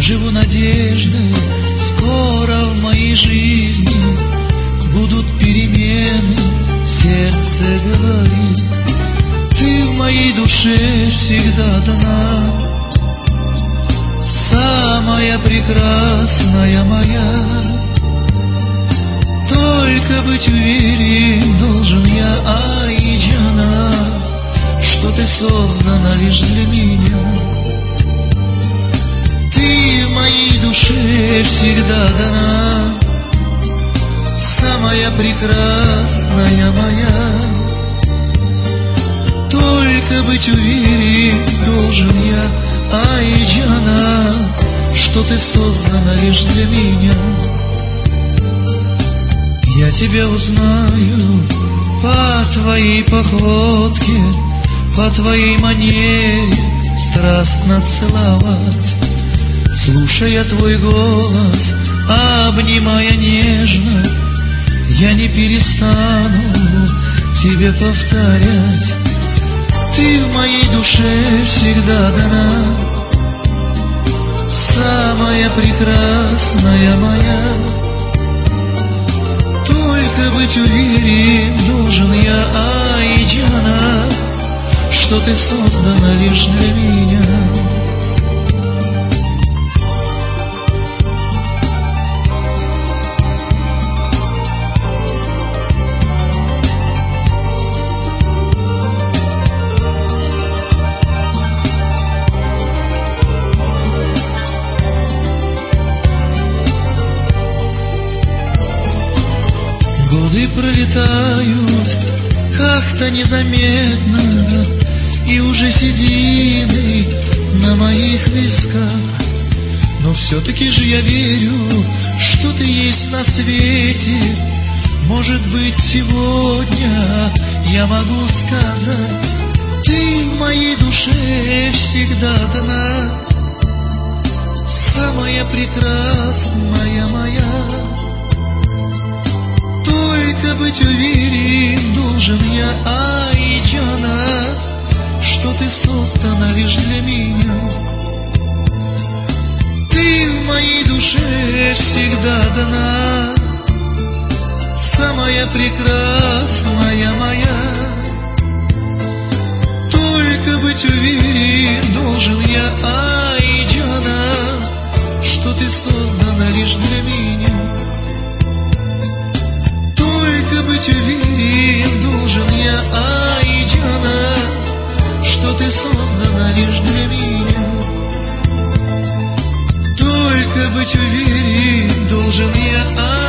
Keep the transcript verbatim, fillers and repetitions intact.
живу надеждой, скоро в моей жизни будут перемены, сердце говорит. Ты в моей душе всегда дана, самая прекрасная моя. Только быть уверен должен я, ай, Джана, что ты создана лишь для меня. Ты в моей душе всегда дана, самая прекрасная моя. Только быть уверен должен я, ай, Джана, что ты создана лишь для меня. Я тебя узнаю по твоей походке, по твоей манере страстно целовать. Слушая твой голос, обнимая нежно, я не перестану тебе повторять. Ты в моей душе всегда дана, самая прекрасная моя. Только быть уверен должен я, ай, Джана, что ты создана лишь для меня. Годы пролетают как-то незаметно, и уже седины на моих висках. Но все-таки же я верю, что ты есть на свете. Может быть, сегодня я могу сказать, ты в моей душе всегда дана, самая прекрасная моя. Только быть уверен должен я, ай, Джана, что ты создана лишь для меня. Ты в моей душе всегда дана, самая прекрасная моя. Только быть уверен должен я, ай, Джана, что ты создана лишь для меня. Только быть уверен должен я, ай, Джана, что ты создана лишь для меня. Только быть уверен должен я, ай,